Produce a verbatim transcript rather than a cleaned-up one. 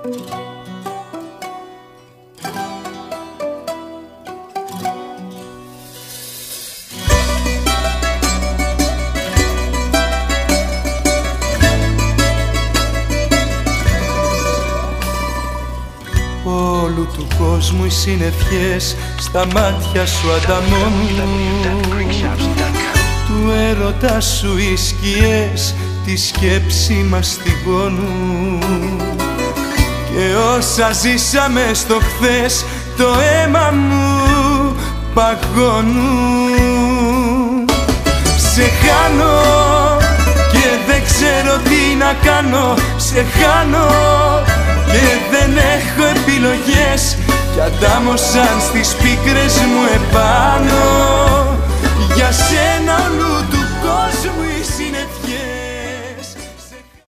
Όλου του κόσμου οι συννεφιές στα μάτια σου ανταμώνουν, του έρωτα σου οι σκιές τη σκέψη μας τυγώνουν, και όσα ζήσαμε στο χθες το αίμα μου παγώνουν. Σε χάνω και δεν ξέρω τι να κάνω, σε χάνω και δεν έχω επιλογές, κι αντάμωσαν στις πίκρες μου επάνω για σένα όλου